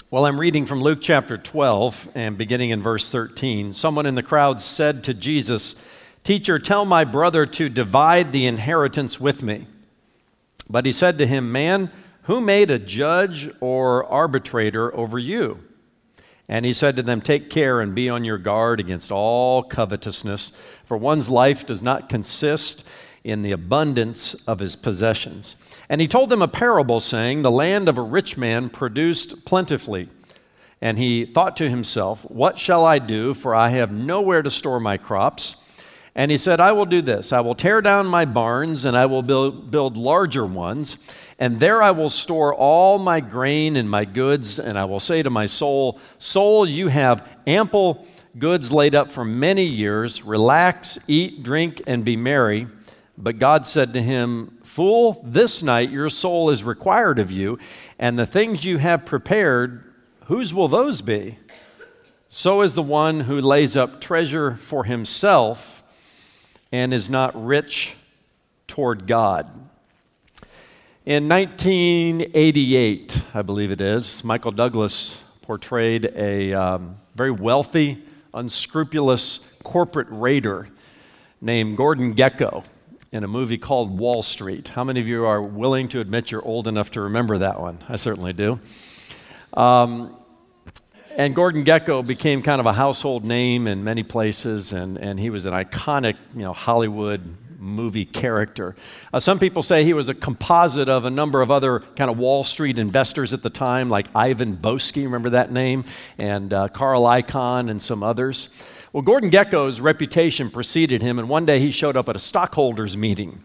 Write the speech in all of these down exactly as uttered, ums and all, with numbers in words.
Well, I'm reading from Luke chapter twelve and beginning in verse thirteen. Someone in the crowd said to Jesus, "Teacher, tell my brother to divide the inheritance with me." But he said to him, "Man, who made a judge or arbitrator over you?" And he said to them, "Take care and be on your guard against all covetousness, for one's life does not consist in the abundance of his possessions." And he told them a parable, saying, "The land of a rich man produced plentifully. And he thought to himself, 'What shall I do? For I have nowhere to store my crops.' And he said, 'I will do this. I will tear down my barns, and I will build, build larger ones. And there I will store all my grain and my goods. And I will say to my soul, Soul, you have ample goods laid up for many years. Relax, eat, drink, and be merry.' But God said to him, 'Fool, this night your soul is required of you, and the things you have prepared, whose will those be? So is the one who lays up treasure for himself and is not rich toward God.'" In nineteen eighty-eight, I believe it is, Michael Douglas portrayed a um, very wealthy, unscrupulous corporate raider named Gordon Gekko in a movie called Wall Street. How many of you are willing to admit you're old enough to remember that one? I certainly do. Um, and Gordon Gekko became kind of a household name in many places, and, and he was an iconic, you know, Hollywood movie character. Uh, some people say he was a composite of a number of other kind of Wall Street investors at the time, like Ivan Boesky, remember that name, and uh, Carl Icahn and some others. Well, Gordon Gekko's reputation preceded him, and one day he showed up at a stockholders meeting.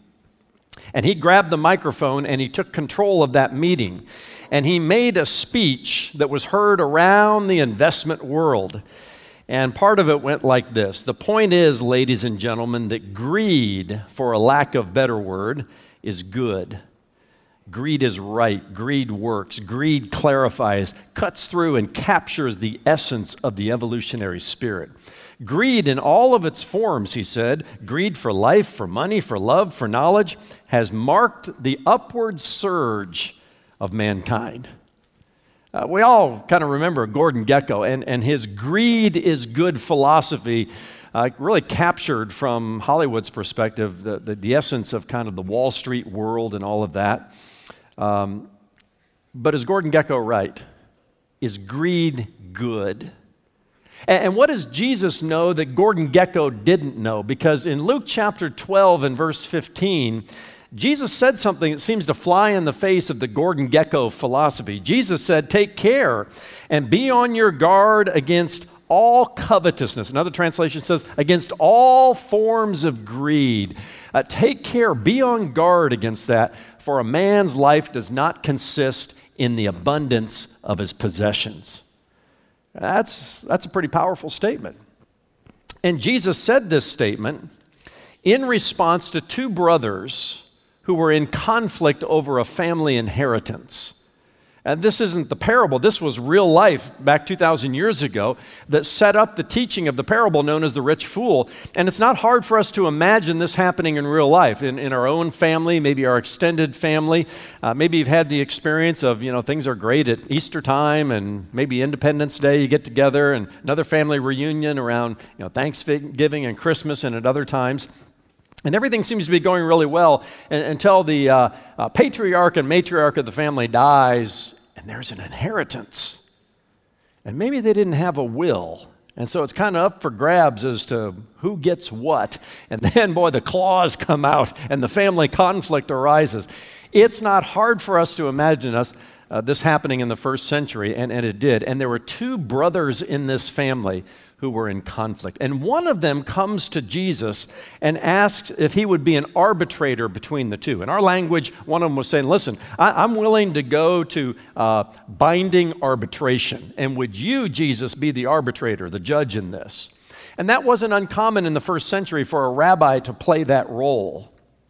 And he grabbed the microphone and he took control of that meeting. And he made a speech that was heard around the investment world. And part of it went like this: "The point is, ladies and gentlemen, that greed, for a lack of better word, is good. Greed is right. Greed works. Greed clarifies, cuts through, and captures the essence of the evolutionary spirit. Greed in all of its forms," he said, "greed for life, for money, for love, for knowledge, has marked the upward surge of mankind." Uh, we all kind of remember Gordon Gekko and, and his greed is good philosophy, uh, really captured from Hollywood's perspective the, the, the essence of kind of the Wall Street world and all of that. Um, but is Gordon Gekko right? Is greed good? And, and what does Jesus know that Gordon Gekko didn't know? Because in Luke chapter twelve and verse fifteen, Jesus said something that seems to fly in the face of the Gordon Gekko philosophy. Jesus said, "Take care and be on your guard against all covetousness." Another translation says, "against all forms of greed." Uh, take care, be on guard against that, for a man's life does not consist in the abundance of his possessions. That's, that's a pretty powerful statement. And Jesus said this statement in response to two brothers who were in conflict over a family inheritance. And this isn't the parable. This was real life back two thousand years ago that set up the teaching of the parable known as the rich fool. And it's not hard for us to imagine this happening in real life, in, in our own family, maybe our extended family. Uh, maybe you've had the experience of, you know, things are great at Easter time and maybe Independence Day, you get together, and another family reunion around, you know, Thanksgiving and Christmas and at other times. And everything seems to be going really well until the uh, uh, patriarch and matriarch of the family dies, and there's an inheritance. And maybe they didn't have a will, and so it's kind of up for grabs as to who gets what. And then, boy, the claws come out, and the family conflict arises. It's not hard for us to imagine us uh, this happening in the first century, and, and it did. And there were two brothers in this family who were in conflict. And one of them comes to Jesus and asks if he would be an arbitrator between the two. In our language, one of them was saying, "Listen, I, I'm willing to go to uh, binding arbitration. And would you, Jesus, be the arbitrator, the judge in this?" And that wasn't uncommon in the first century for a rabbi to play that role.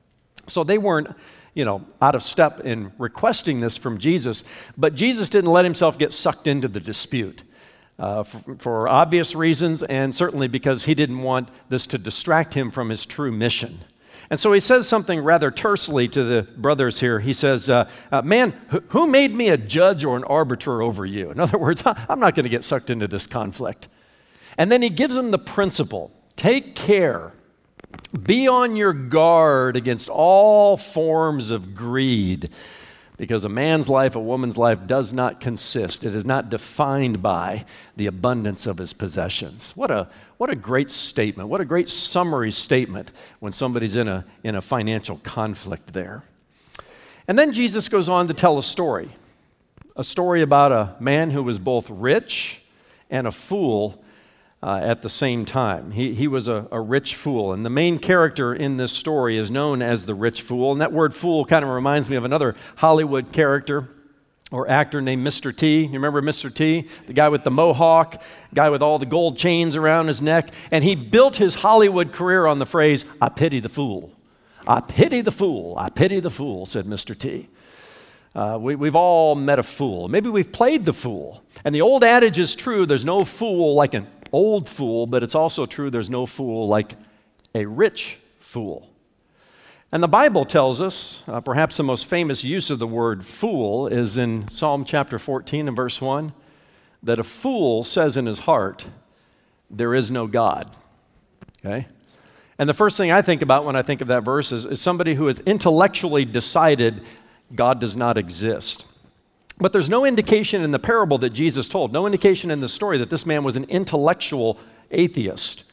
So they weren't, you know, out of step in requesting this from Jesus. But Jesus didn't let himself get sucked into the dispute. Uh, for, for obvious reasons, and certainly because he didn't want this to distract him from his true mission. And so he says something rather tersely to the brothers here. He says, uh, uh, man, wh- who made me a judge or an arbiter over you? In other words, I'm not going to get sucked into this conflict. And then he gives them the principle. Take care. Be on your guard against all forms of greed, because a man's life, a woman's life does not consist, it is not defined by the abundance of his possessions. What a what a great statement, what a great summary statement when somebody's in a, in a financial conflict there. And then Jesus goes on to tell a story, a story about a man who was both rich and a fool Uh, at the same time. He, he was a, a rich fool, and the main character in this story is known as the rich fool, and that word fool kind of reminds me of another Hollywood character or actor named Mister T. You remember Mister T? The guy with the mohawk, guy with all the gold chains around his neck, and he built his Hollywood career on the phrase, I pity the fool. I pity the fool. I pity the fool, said Mister T. Uh, we, we've all met a fool. Maybe we've played the fool. And the old adage is true, there's no fool like an old fool, but it's also true there's no fool like a rich fool. And the Bible tells us, uh, perhaps the most famous use of the word fool is in Psalm chapter fourteen and verse one, that a fool says in his heart, there is no God. Okay? And the first thing I think about when I think of that verse is, is somebody who has intellectually decided God does not exist. But there's no indication in the parable that Jesus told, no indication in the story that this man was an intellectual atheist.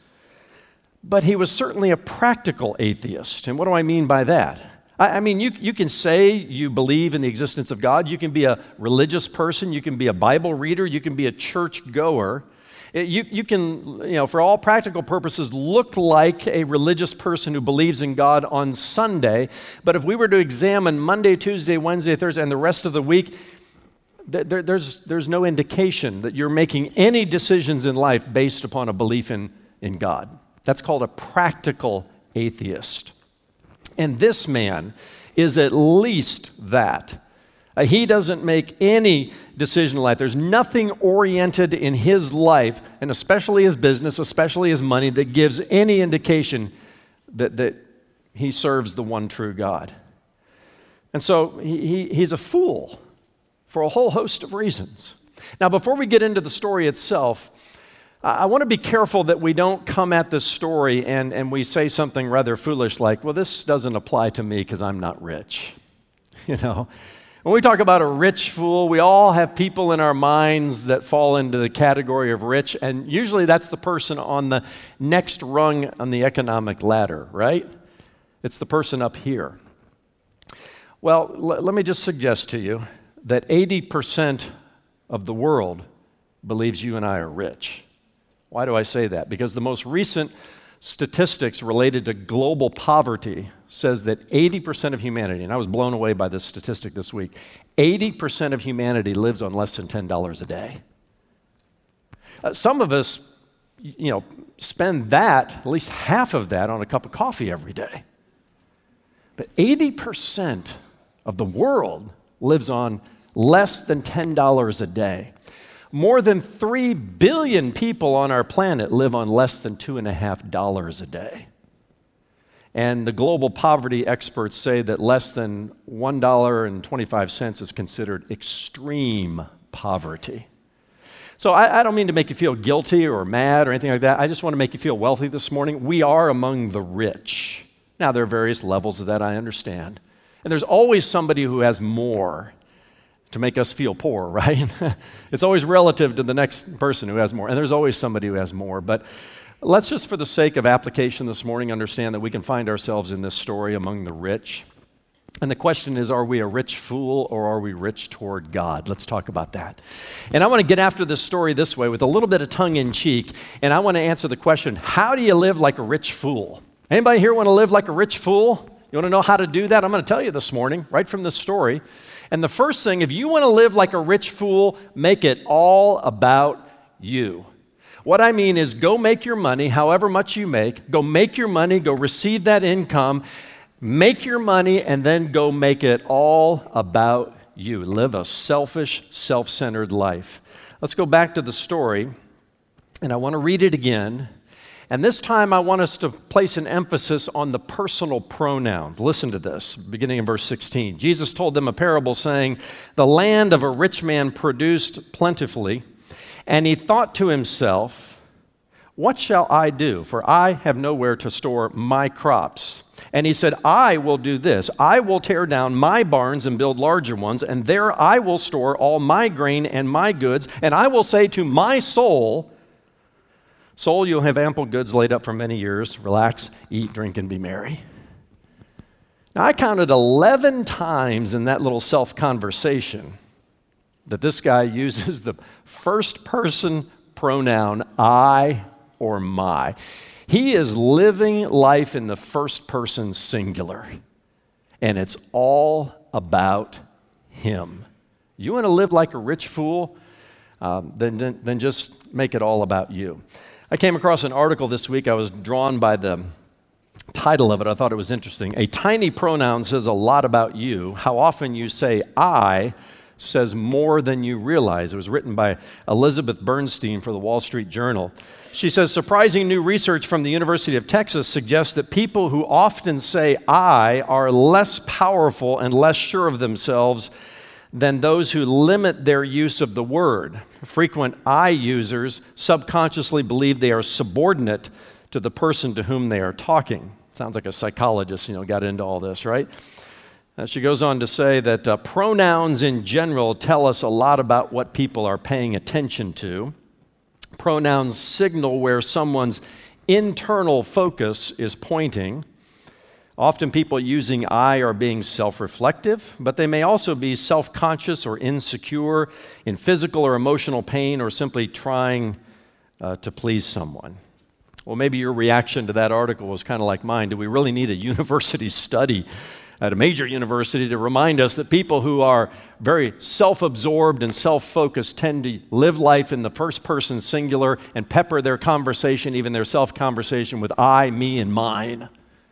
But he was certainly a practical atheist. And what do I mean by that? I, I mean, you, you can say you believe in the existence of God. You can be a religious person. You can be a Bible reader. You can be a church goer. You, you can, you know, for all practical purposes, look like a religious person who believes in God on Sunday. But if we were to examine Monday, Tuesday, Wednesday, Thursday, and the rest of the week, There, there's, there's no indication that you're making any decisions in life based upon a belief in, in God. That's called a practical atheist. And this man is at least that. Uh, he doesn't make any decision in life. There's nothing oriented in his life, and especially his business, especially his money, that gives any indication that, that he serves the one true God. And so he, he, he's a fool for a whole host of reasons. Now, before we get into the story itself, I want to be careful that we don't come at this story and, and we say something rather foolish like, well, this doesn't apply to me because I'm not rich. You know, when we talk about a rich fool, we all have people in our minds that fall into the category of rich, and usually that's the person on the next rung on the economic ladder, right? It's the person up here. Well, l- let me just suggest to you that eighty percent of the world believes you and I are rich. Why do I say that? Because the most recent statistics related to global poverty says that eighty percent of humanity, and I was blown away by this statistic this week, eighty percent of humanity lives on less than ten dollars a day. Uh, some of us, you know, spend that, at least half of that, on a cup of coffee every day. But eighty percent of the world lives on less than ten dollars a day. More than three billion people on our planet live on less than two and a half dollars a day. And the global poverty experts say that less than one dollar and twenty-five cents is considered extreme poverty. So I, I don't mean to make you feel guilty or mad or anything like that. I just want to make you feel wealthy this morning. We are among the rich. Now, there are various levels of that, I understand. And there's always somebody who has more to make us feel poor, right? It's always relative to the next person who has more. And there's always somebody who has more. But let's just, for the sake of application this morning, understand that we can find ourselves in this story among the rich. And the question is, are we a rich fool or are we rich toward God? Let's talk about that. And I want to get after this story this way with a little bit of tongue in cheek. And I want to answer the question, how do you live like a rich fool? Anybody here want to live like a rich fool? You want to know how to do that? I'm going to tell you this morning, right from this story. And the first thing, if you want to live like a rich fool, make it all about you. What I mean is go make your money, however much you make. Go make your money, go receive that income, make your money, and then go make it all about you. Live a selfish, self-centered life. Let's go back to the story, and I want to read it again. And this time I want us to place an emphasis on the personal pronouns. Listen to this, beginning in verse sixteen. Jesus told them a parable saying, "The land of a rich man produced plentifully, and he thought to himself, 'What shall I do? For I have nowhere to store my crops.' And he said, 'I will do this. I will tear down my barns and build larger ones, and there I will store all my grain and my goods. And I will say to my soul, soul, you'll have ample goods laid up for many years. Relax, eat, drink, and be merry.'" Now, I counted eleven times in that little self-conversation that this guy uses the first person pronoun I or my. He is living life in the first person singular, and it's all about him. You want to live like a rich fool? Um, then, then, then just make it all about you. I came across an article this week. I was drawn by the title of it. I thought it was interesting. "A tiny pronoun says a lot about you. How often you say I says more than you realize." It was written by Elizabeth Bernstein for the Wall Street Journal. She says, "Surprising new research from the University of Texas suggests that people who often say I are less powerful and less sure of themselves than those who limit their use of the word. Frequent I users subconsciously believe they are subordinate to the person to whom they are talking." Sounds like a psychologist, you know, got into all this, right? Uh, she goes on to say that uh, pronouns in general tell us a lot about what people are paying attention to. Pronouns signal where someone's internal focus is pointing. Often people using I are being self-reflective, but they may also be self-conscious or insecure, in physical or emotional pain, or simply trying uh, to please someone. Well, maybe your reaction to that article was kind of like mine. Do we really need a university study at a major university to remind us that people who are very self-absorbed and self-focused tend to live life in the first person singular and pepper their conversation, even their self-conversation, with I, me, and mine?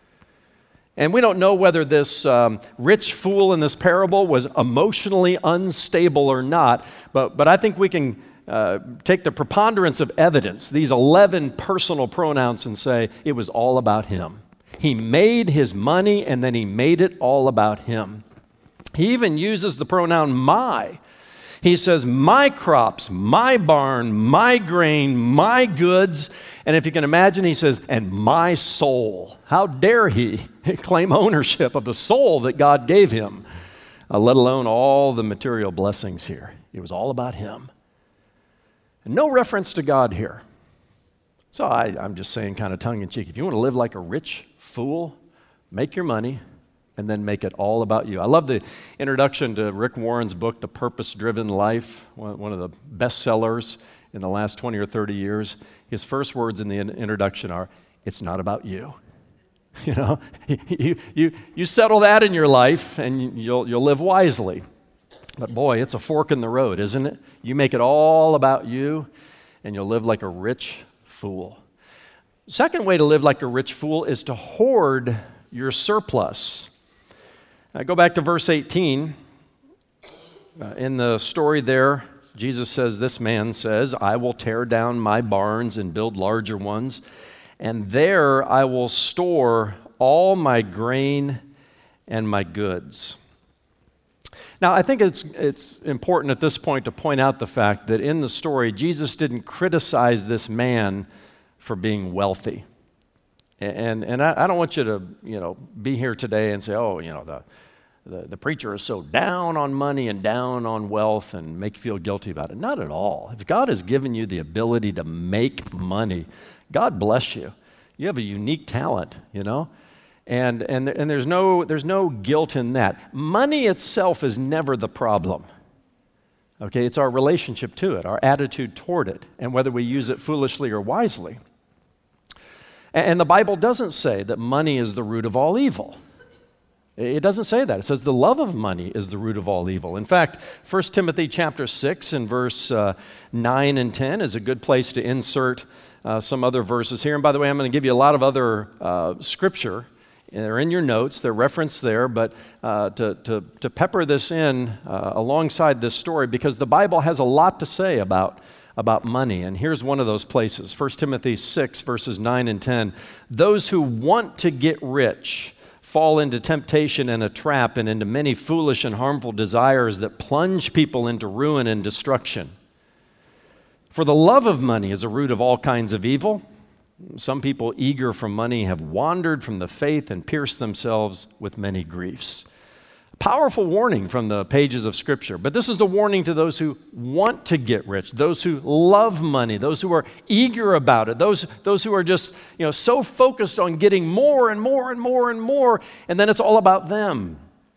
And we don't know whether this um, rich fool in this parable was emotionally unstable or not, but, but I think we can uh, take the preponderance of evidence, these eleven personal pronouns, and say it was all about him. He made his money, and then he made it all about him. He even uses the pronoun my. He says, my crops, my barn, my grain, my goods. And if you can imagine, he says, and my soul. How dare he claim ownership of the soul that God gave him, uh, let alone all the material blessings here. It was all about him. And no reference to God here. So I, I'm just saying kind of tongue-in-cheek, if you want to live like a rich fool, make your money, and then make it all about you. I love the introduction to Rick Warren's book, The Purpose-Driven Life, one of the best sellers in the last twenty or thirty years. His first words in the introduction are, it's not about you. You know, you, you, you settle that in your life, and you'll, you'll live wisely. But boy, it's a fork in the road, isn't it? You make it all about you, and you'll live like a rich fool. Second way to live like a rich fool is to hoard your surplus. Uh, go back to verse eighteen. Uh, in the story there, Jesus says, this man says, I will tear down my barns and build larger ones, and there I will store all my grain and my goods. Now, I think it's, it's important at this point to point out the fact that in the story, Jesus didn't criticize this man for being wealthy. And, and I, I don't want you to, you know, be here today and say, oh, you know, the, the, the preacher is so down on money and down on wealth and make you feel guilty about it. Not at all. If God has given you the ability to make money, God bless you. You have a unique talent, you know? And, and, and there's no, there's no guilt in that. Money itself is never the problem. Okay, it's our relationship to it, our attitude toward it, and whether we use it foolishly or wisely. And the Bible doesn't say that money is the root of all evil. It doesn't say that. It says the love of money is the root of all evil. In fact, First Timothy chapter six and verse uh, nine and ten is a good place to insert uh, some other verses here. And by the way, I'm going to give you a lot of other uh, scripture. They're in your notes. They're referenced there, but uh, to, to, to pepper this in uh, alongside this story, because the Bible has a lot to say about about money. And here's one of those places, First Timothy six, verses nine and ten. Those who want to get rich fall into temptation and a trap and into many foolish and harmful desires that plunge people into ruin and destruction. For the love of money is a root of all kinds of evil. Some people eager for money have wandered from the faith and pierced themselves with many griefs. Powerful warning from the pages of Scripture, but this is a warning to those who want to get rich, those who love money, those who are eager about it, those, those who are just, you know, so focused on getting more and more and more and more, and then it's all about them.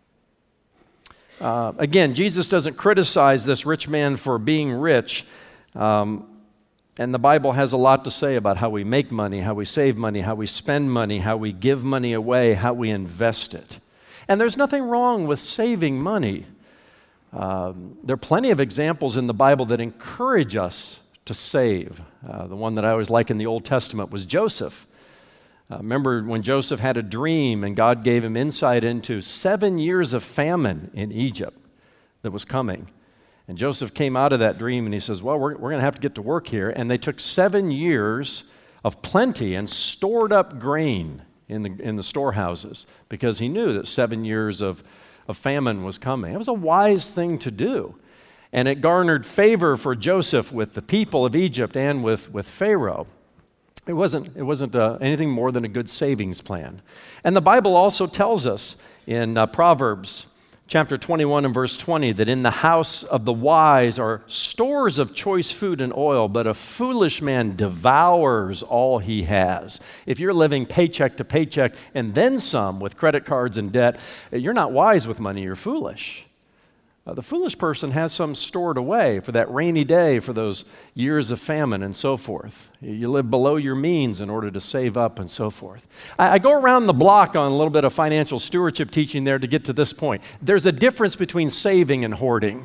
Uh, again, Jesus doesn't criticize this rich man for being rich, um, and the Bible has a lot to say about how we make money, how we save money, how we spend money, how we give money away, how we invest it. And there's nothing wrong with saving money. Um, there are plenty of examples in the Bible that encourage us to save. Uh, the one that I always like in the Old Testament was Joseph. Uh, remember when Joseph had a dream and God gave him insight into seven years of famine in Egypt that was coming. And Joseph came out of that dream and he says, well, we're, we're going to have to get to work here. And they took seven years of plenty and stored up grain in the in the storehouses because he knew that seven years of, of famine was coming. It was a wise thing to do. And it garnered favor for Joseph with the people of Egypt and with, with Pharaoh. It wasn't, it wasn't uh, anything more than a good savings plan. And the Bible also tells us in uh, Proverbs chapter twenty-one and verse twenty that in the house of the wise are stores of choice food and oil, but a foolish man devours all he has. If you're living paycheck to paycheck and then some with credit cards and debt, you're not wise with money, you're foolish. Uh, the foolish person has some stored away for that rainy day, for those years of famine and so forth. You live below your means in order to save up and so forth. I, I go around the block on a little bit of financial stewardship teaching there to get to this point. There's a difference between saving and hoarding.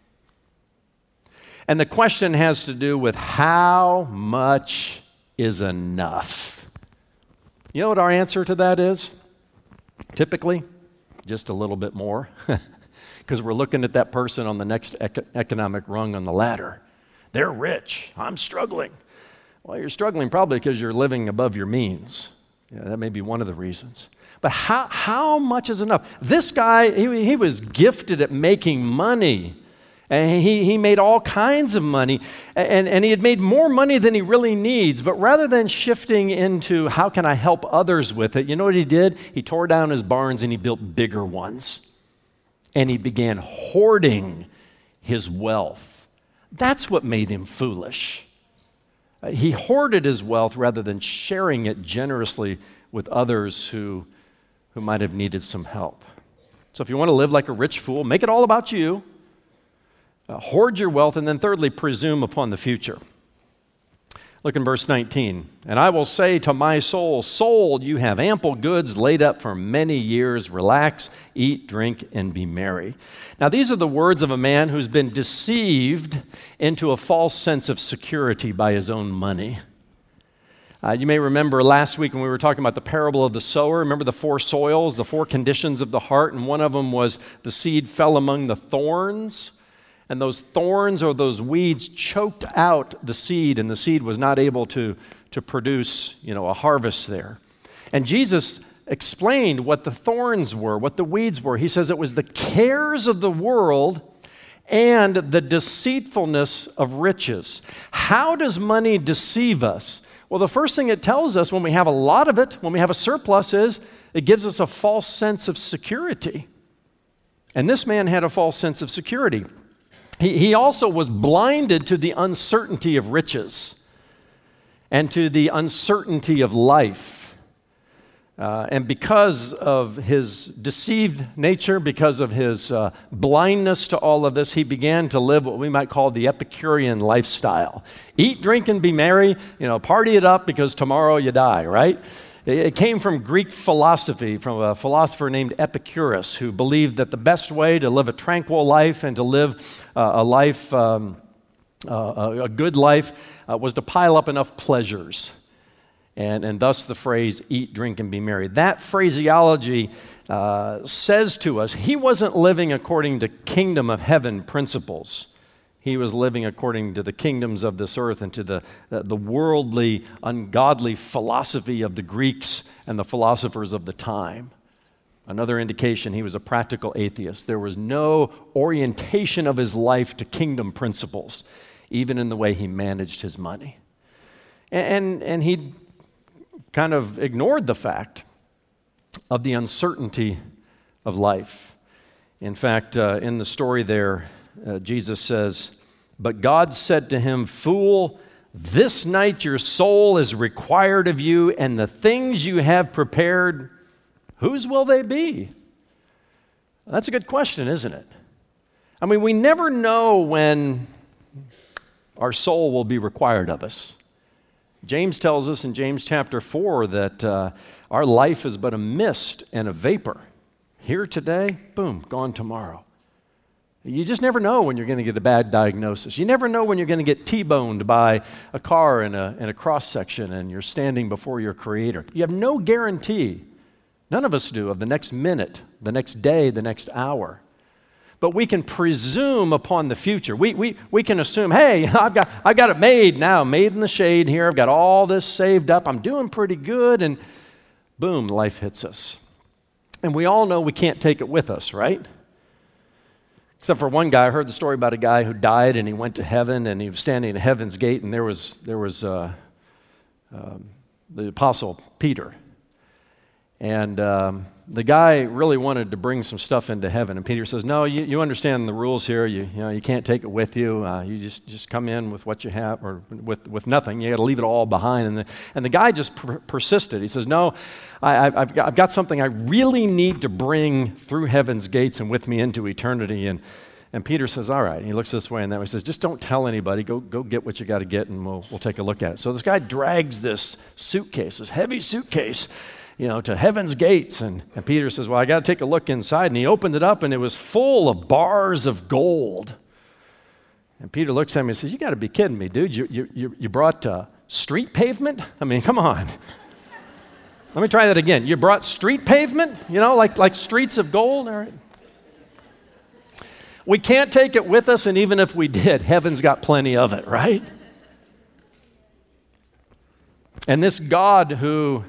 And the question has to do with how much is enough. You know what our answer to that is? Typically, just a little bit more. Because we're looking at that person on the next ec- economic rung on the ladder. They're rich. I'm struggling. Well, you're struggling probably because you're living above your means. Yeah, that may be one of the reasons. But how, how much is enough? This guy, he, he was gifted at making money. And he, he made all kinds of money. And, and he had made more money than he really needs. But rather than shifting into how can I help others with it, you know what he did? He tore down his barns and he built bigger ones. And he began hoarding his wealth. That's what made him foolish. Uh, he hoarded his wealth rather than sharing it generously with others who, who might have needed some help. So if you want to live like a rich fool, make it all about you. Uh, hoard your wealth, and then thirdly, presume upon the future. Look in verse nineteen. And I will say to my soul, soul, you have ample goods laid up for many years. Relax, eat, drink, and be merry. Now, these are the words of a man who's been deceived into a false sense of security by his own money. Uh, you may remember last week when we were talking about the parable of the sower. Remember the four soils, the four conditions of the heart, and one of them was the seed fell among the thorns. And those thorns or those weeds choked out the seed, and the seed was not able to, to produce, you know, a harvest there. And Jesus explained what the thorns were, what the weeds were. He says it was the cares of the world and the deceitfulness of riches. How does money deceive us? Well, the first thing it tells us when we have a lot of it, when we have a surplus, is it gives us a false sense of security. And this man had a false sense of security. He, he also was blinded to the uncertainty of riches and to the uncertainty of life. Uh, and because of his deceived nature, because of his uh, blindness to all of this, he began to live what we might call the Epicurean lifestyle. Eat, drink, and be merry, you know, party it up because tomorrow you die, right? It came from Greek philosophy, from a philosopher named Epicurus, who believed that the best way to live a tranquil life and to live uh, a life, um, uh, a good life, uh, was to pile up enough pleasures. And, and thus the phrase, eat, drink, and be merry. That phraseology uh, says to us, he wasn't living according to kingdom of heaven principles. He was living according to the kingdoms of this earth and to the, the, the worldly, ungodly philosophy of the Greeks and the philosophers of the time. Another indication, he was a practical atheist. There was no orientation of his life to kingdom principles, even in the way he managed his money. And, and, and he kind of ignored the fact of the uncertainty of life. In fact, uh, in the story there, uh, Jesus says, "But God said to him, 'Fool, this night your soul is required of you, and the things you have prepared, whose will they be?'" That's a good question, isn't it? I mean, we never know when our soul will be required of us. James tells us in James chapter four that uh, our life is but a mist and a vapor. Here today, boom, gone tomorrow. You just never know when you're going to get a bad diagnosis. You never know when you're going to get T-boned by a car in a, in a cross section and you're standing before your Creator. You have no guarantee, none of us do, of the next minute, the next day, the next hour. But we can presume upon the future. We, we, we can assume, hey, I've got, I've got it made now, made in the shade here. I've got all this saved up. I'm doing pretty good. And boom, life hits us. And we all know we can't take it with us, right? Except for one guy. I heard the story about a guy who died and he went to heaven and he was standing at heaven's gate and there was, there was uh, um, the apostle Peter. And um, the guy really wanted to bring some stuff into heaven. And Peter says, no, you, you understand the rules here. You, you know, you can't take it with you. Uh, you just, just come in with what you have or with, with nothing. You got to leave it all behind. And the, and the guy just per- persisted. He says, no, I, I've, I've, got, I've got something I really need to bring through heaven's gates and with me into eternity. And, and Peter says, all right. And he looks this way and that way. He says, just don't tell anybody. Go, go get what you got to get and we'll, we'll take a look at it. So this guy drags this suitcase, this heavy suitcase, you know, to heaven's gates. And, and Peter says, well, I got to take a look inside. And he opened it up and it was full of bars of gold. And Peter looks at me and says, you got to be kidding me, dude. You, you, you, you brought uh, street pavement? I mean, come on. Let me try that again. You brought street pavement? You know, like, like streets of gold? All right. We can't take it with us, and even if we did, heaven's got plenty of it, right? And this God who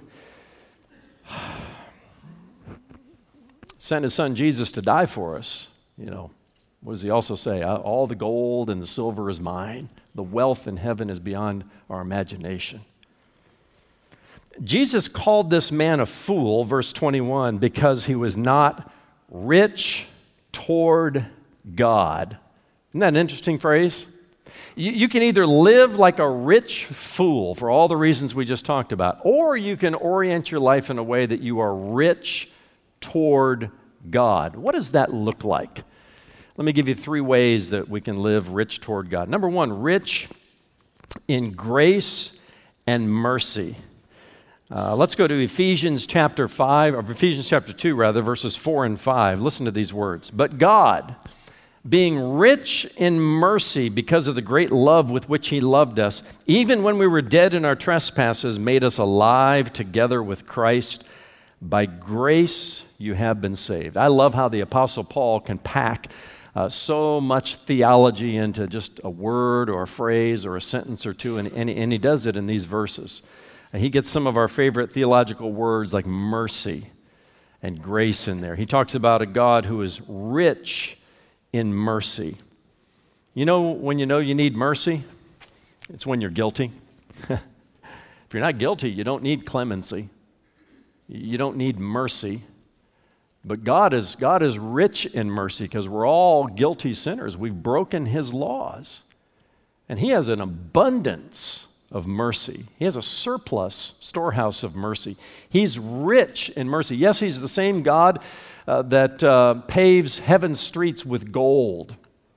sent his son Jesus to die for us, you know, what does he also say? All the gold and the silver is mine. The wealth in heaven is beyond our imagination. Jesus called this man a fool, verse twenty-one, because he was not rich toward God. Isn't that an interesting phrase? You, you can either live like a rich fool for all the reasons we just talked about, or you can orient your life in a way that you are rich toward God. What does that look like? Let me give you three ways that we can live rich toward God. Number one, rich in grace and mercy. Uh, let's go to Ephesians chapter five, or Ephesians chapter two, rather, verses four and five. Listen to these words. But God, being rich in mercy because of the great love with which he loved us, even when we were dead in our trespasses, made us alive together with Christ. By grace you have been saved. I love how the Apostle Paul can pack uh, so much theology into just a word or a phrase or a sentence or two, and, and, and he does it in these verses. He gets some of our favorite theological words like mercy and grace in there. He talks about a God who is rich in mercy. You know when you know you need mercy? It's when you're guilty. If you're not guilty, you don't need clemency. You don't need mercy. But God is, God is rich in mercy because we're all guilty sinners. We've broken his laws. And he has an abundance of mercy. He has a surplus storehouse of mercy. He's rich in mercy. Yes, he's the same God uh, that uh, paves heaven's streets with gold.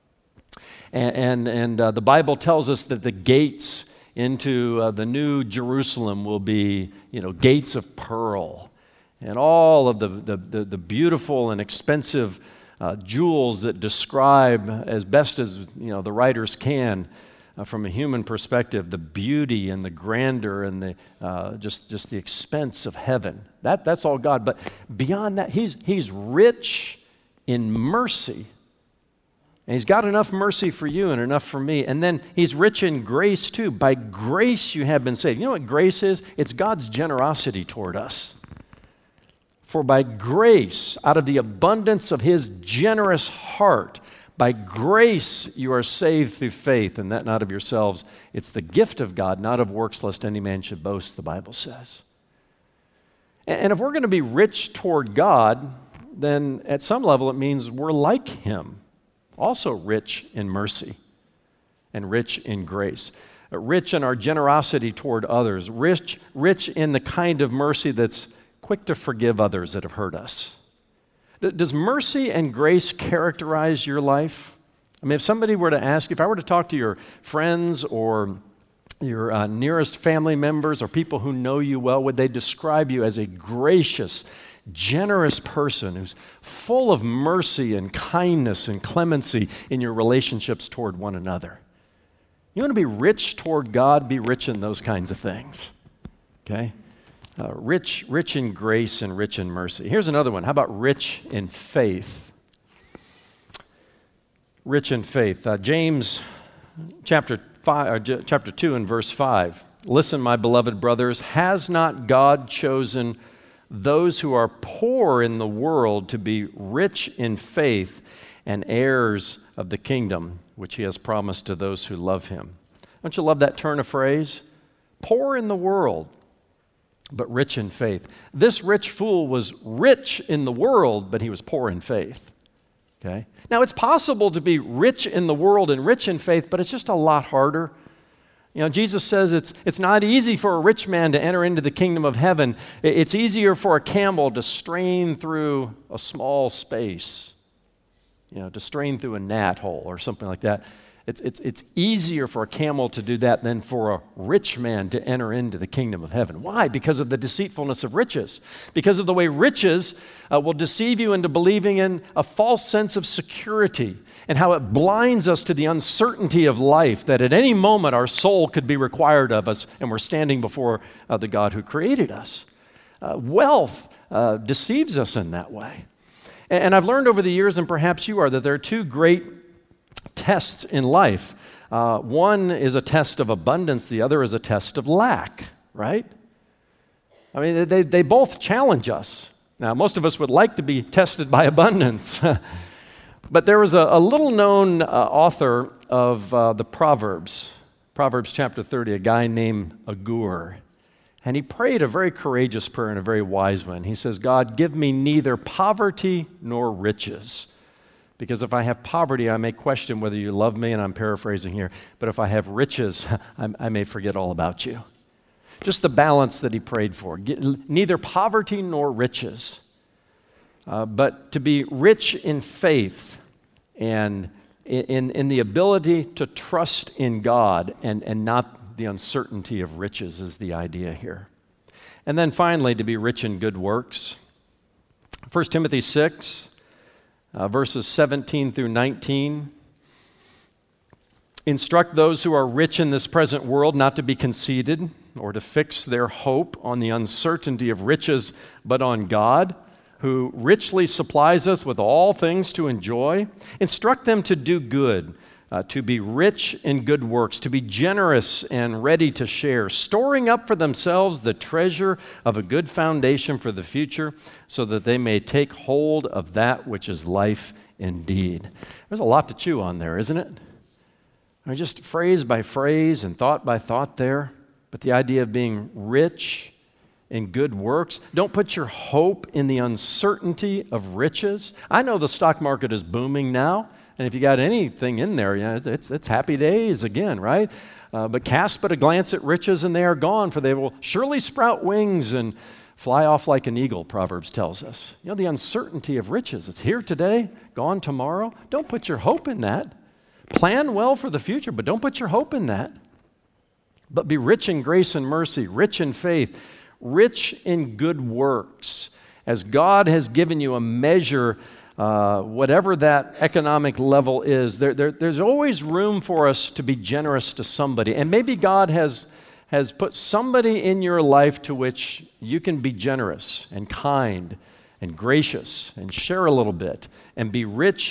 And, and, and uh, the Bible tells us that the gates into uh, the new Jerusalem will be, you know, gates of pearl. And all of the, the, the, the beautiful and expensive uh, jewels that describe, as best as, you know, the writers can, Uh, from a human perspective, the beauty and the grandeur and the uh, just just the expense of heaven. That that's all God. But beyond that, he's he's rich in mercy. And he's got enough mercy for you and enough for me. And then he's rich in grace too. By grace you have been saved. You know what grace is? It's God's generosity toward us. For by grace, out of the abundance of his generous heart, by grace you are saved through faith, and that not of yourselves. It's the gift of God, not of works, lest any man should boast, the Bible says. And if we're going to be rich toward God, then at some level it means we're like him. Also rich in mercy and rich in grace, rich in our generosity toward others, rich, rich in the kind of mercy that's quick to forgive others that have hurt us. Does mercy and grace characterize your life? I mean, if somebody were to ask you, if I were to talk to your friends or your uh, nearest family members or people who know you well, would they describe you as a gracious, generous person who's full of mercy and kindness and clemency in your relationships toward one another? You want to be rich toward God, be rich in those kinds of things, okay? Uh, rich, rich in grace and rich in mercy. Here's another one. How about rich in faith? Rich in faith. Uh, James chapter five, or j- chapter two and verse five. Listen, my beloved brothers, has not God chosen those who are poor in the world to be rich in faith and heirs of the kingdom, which he has promised to those who love him? Don't you love that turn of phrase? Poor in the world, but rich in faith. This rich fool was rich in the world, but he was poor in faith. Okay? Now, it's possible to be rich in the world and rich in faith, but it's just a lot harder. You know, Jesus says it's, it's not easy for a rich man to enter into the kingdom of heaven. It's easier for a camel to strain through a small space, you know, to strain through a gnat hole or something like that. It's, it's, it's easier for a camel to do that than for a rich man to enter into the kingdom of heaven. Why? Because of the deceitfulness of riches. Because of the way riches uh, will deceive you into believing in a false sense of security and how it blinds us to the uncertainty of life, that at any moment our soul could be required of us and we're standing before uh, the God who created us. Uh, wealth uh, deceives us in that way. And, and I've learned over the years, and perhaps you are, that there are two great tests in life. Uh, one is a test of abundance, the other is a test of lack, right? I mean, they, they both challenge us. Now, most of us would like to be tested by abundance. But there was a, a little-known uh, author of uh, the Proverbs, Proverbs chapter thirty, a guy named Agur. And he prayed a very courageous prayer and a very wise one. He says, God, give me neither poverty nor riches. Because if I have poverty, I may question whether you love me, and I'm paraphrasing here. But if I have riches, I, I may forget all about you. Just the balance that he prayed for. Get, neither poverty nor riches. Uh, but to be rich in faith and in, in the ability to trust in God and, and not the uncertainty of riches is the idea here. And then finally, to be rich in good works. First Timothy six, uh, verses seventeen through nineteen. Instruct those who are rich in this present world not to be conceited or to fix their hope on the uncertainty of riches, but on God, who richly supplies us with all things to enjoy. Instruct them to do good, uh, to be rich in good works, to be generous and ready to share, storing up for themselves the treasure of a good foundation for the future, so that they may take hold of that which is life indeed. There's a lot to chew on there, isn't it? I mean, just phrase by phrase and thought by thought there, but the idea of being rich in good works. Don't put your hope in the uncertainty of riches. I know the stock market is booming now, and if you got anything in there, you know, it's, it's happy days again, right? Uh, but cast but a glance at riches, and they are gone, for they will surely sprout wings and fly off like an eagle, Proverbs tells us. You know, the uncertainty of riches. It's here today, gone tomorrow. Don't put your hope in that. Plan well for the future, but don't put your hope in that. But be rich in grace and mercy, rich in faith, rich in good works, as God has given you a measure, uh, whatever that economic level is. There, there, there's always room for us to be generous to somebody. And maybe God has, has put somebody in your life to which you can be generous and kind and gracious and share a little bit and be rich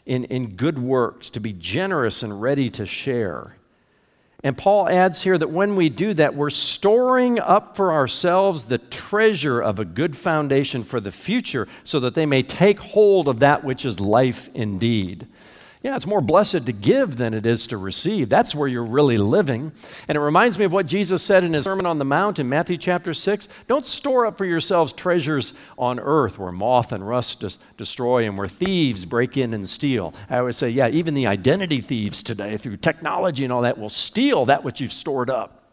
in, in good works, to be generous and ready to share. And Paul adds here that when we do that, we're storing up for ourselves the treasure of a good foundation for the future so that they may take hold of that which is life indeed. Yeah, it's more blessed to give than it is to receive. That's where you're really living. And it reminds me of what Jesus said in his Sermon on the Mount in Matthew chapter six. Don't store up for yourselves treasures on earth where moth and rust des- destroy and where thieves break in and steal. I would say, yeah, even the identity thieves today through technology and all that will steal that which you've stored up.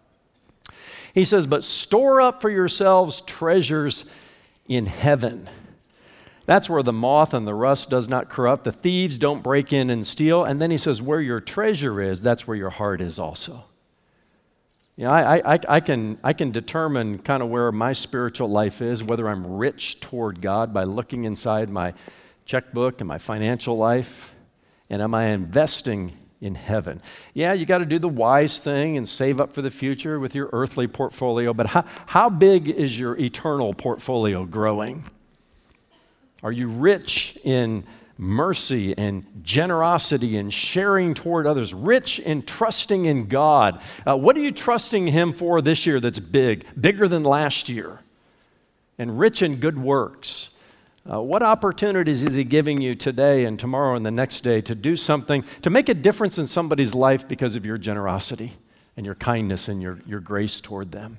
He says, but store up for yourselves treasures in heaven. That's where the moth and the rust does not corrupt. The thieves don't break in and steal. And then he says, where your treasure is, that's where your heart is also. You know, I, I, I, can, I can determine kind of where my spiritual life is, whether I'm rich toward God by looking inside my checkbook and my financial life. And am I investing in heaven? Yeah, you got to do the wise thing and save up for the future with your earthly portfolio. But how, how big is your eternal portfolio growing? Are you rich in mercy and generosity and sharing toward others? Rich in trusting in God? Uh, what are you trusting Him for this year that's big, bigger than last year? And rich in good works. Uh, what opportunities is He giving you today and tomorrow and the next day to do something, to make a difference in somebody's life because of your generosity and your kindness and your, your grace toward them?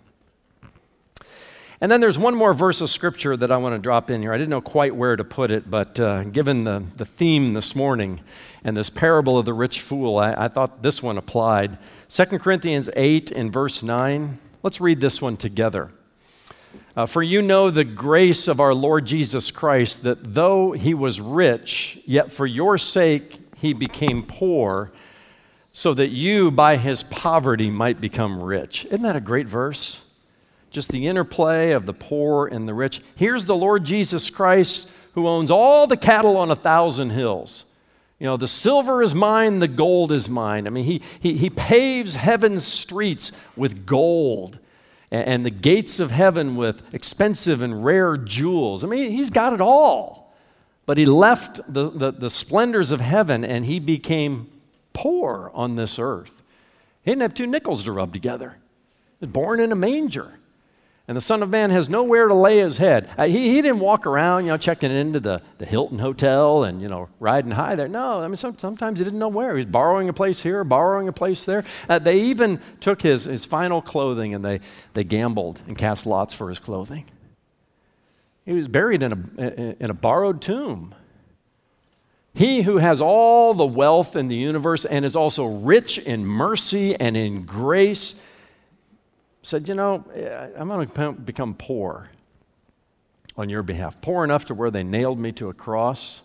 And then there's one more verse of Scripture that I want to drop in here. I didn't know quite where to put it, but uh, given the, the theme this morning and this parable of the rich fool, I, I thought this one applied. Second Corinthians eight in verse nine. Let's read this one together. Uh, For you know the grace of our Lord Jesus Christ, that though He was rich, yet for your sake He became poor, so that you by His poverty might become rich. Isn't that a great verse? Just the interplay of the poor and the rich. Here's the Lord Jesus Christ who owns all the cattle on a thousand hills. You know, the silver is mine, the gold is mine. I mean, he, he, he paves heaven's streets with gold and, and the gates of heaven with expensive and rare jewels. I mean, He's got it all. But He left the, the, the splendors of heaven and He became poor on this earth. He didn't have two nickels to rub together. He was born in a manger. And the Son of Man has nowhere to lay His head. Uh, he, he didn't walk around, you know, checking into the, the Hilton Hotel and, you know, riding high there. No, I mean, some, sometimes He didn't know where. He was borrowing a place here, borrowing a place there. Uh, they even took his, his final clothing and they, they gambled and cast lots for His clothing. He was buried in a, in a borrowed tomb. He who has all the wealth in the universe and is also rich in mercy and in grace said, you know, I'm going to become poor on your behalf. Poor enough to where they nailed me to a cross.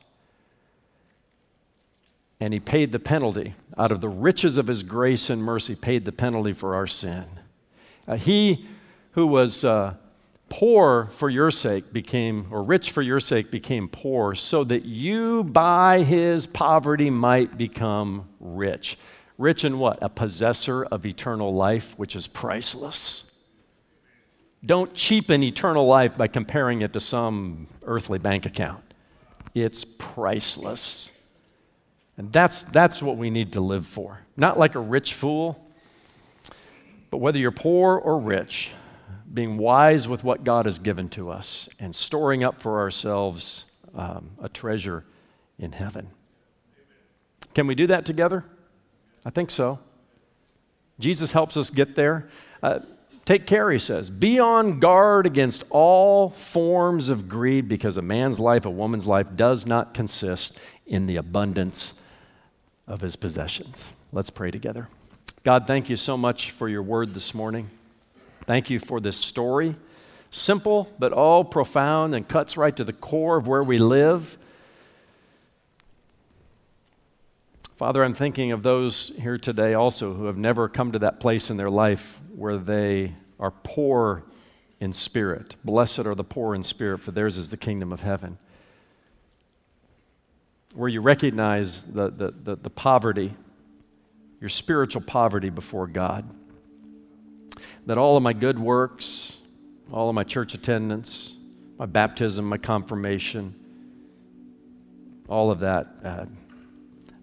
And He paid the penalty. Out of the riches of His grace and mercy, paid the penalty for our sin. Uh, he who was uh, poor for your sake became, or rich for your sake became poor, so that you by His poverty might become rich. Rich in what? A possessor of eternal life, which is priceless. Don't cheapen eternal life by comparing it to some earthly bank account. It's priceless. And that's, that's what we need to live for. Not like a rich fool, but whether you're poor or rich, being wise with what God has given to us and storing up for ourselves um, a treasure in heaven. Can we do that together? I think so. Jesus helps us get there. Uh, take care, He says. Be on guard against all forms of greed, because a man's life, a woman's life, does not consist in the abundance of his possessions. Let's pray together. God, thank You so much for Your word this morning. Thank You for this story. Simple, but all profound and cuts right to the core of where we live. Father, I'm thinking of those here today also who have never come to that place in their life where they are poor in spirit. Blessed are the poor in spirit, for theirs is the kingdom of heaven. Where you recognize the, the, the, the poverty, your spiritual poverty before God. That all of my good works, all of my church attendance, my baptism, my confirmation, all of that uh,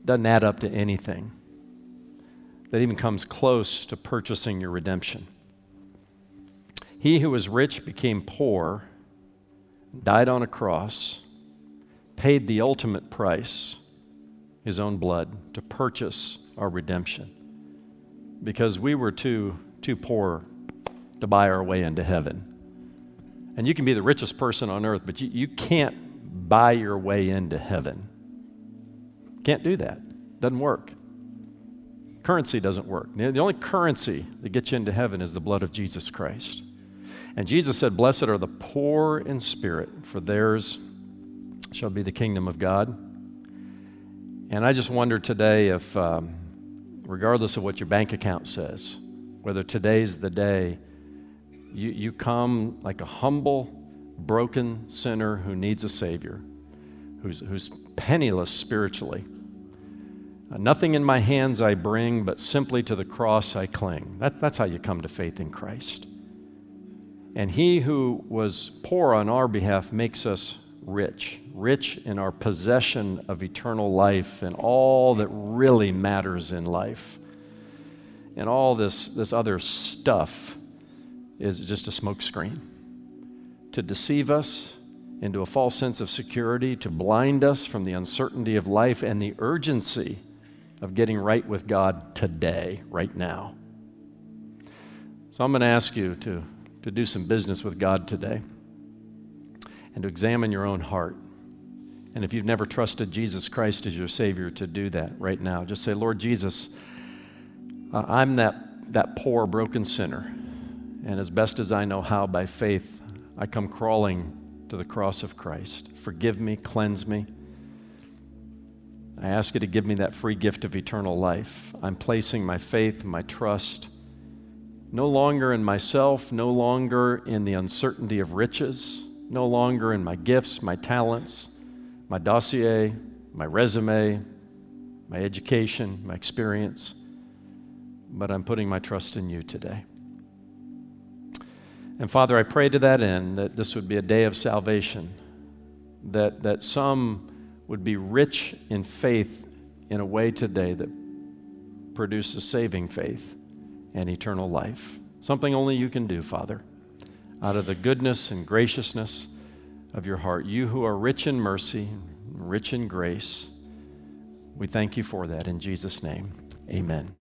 doesn't add up to anything that even comes close to purchasing your redemption. He who was rich became poor, died on a cross, paid the ultimate price, his own blood, to purchase our redemption, because we were too, too poor to buy our way into heaven. And you can be the richest person on earth, but you, you can't buy your way into heaven. Can't do that. Doesn't work. Currency doesn't work. The only currency that gets you into heaven is the blood of Jesus Christ. And Jesus said, "Blessed are the poor in spirit, for theirs shall be the kingdom of God." And I just wonder today if, um, regardless of what your bank account says, whether today's the day you, you come like a humble, broken sinner who needs a Savior, who's, who's penniless spiritually. Uh, nothing in my hands I bring, but simply to the cross I cling. That, that's how you come to faith in Christ. And he who was poor on our behalf makes us rich, rich in our possession of eternal life and all that really matters in life. And all this, this other stuff is just a smokescreen to deceive us into a false sense of security, to blind us from the uncertainty of life and the urgency of getting right with God today, right now. So I'm going to ask you to, to do some business with God today and to examine your own heart. And if you've never trusted Jesus Christ as your Savior, to do that right now. Just say, "Lord Jesus, uh, I'm that, that poor, broken sinner. And as best as I know how, by faith, I come crawling to the cross of Christ. Forgive me, cleanse me. I ask you to give me that free gift of eternal life. I'm placing my faith, my trust, no longer in myself, no longer in the uncertainty of riches, no longer in my gifts, my talents, my dossier, my resume, my education, my experience, but I'm putting my trust in you today." And Father, I pray to that end that this would be a day of salvation, that, that some would be rich in faith in a way today that produces saving faith and eternal life. Something only you can do, Father, out of the goodness and graciousness of your heart. You who are rich in mercy, rich in grace, we thank you for that in Jesus' name. Amen.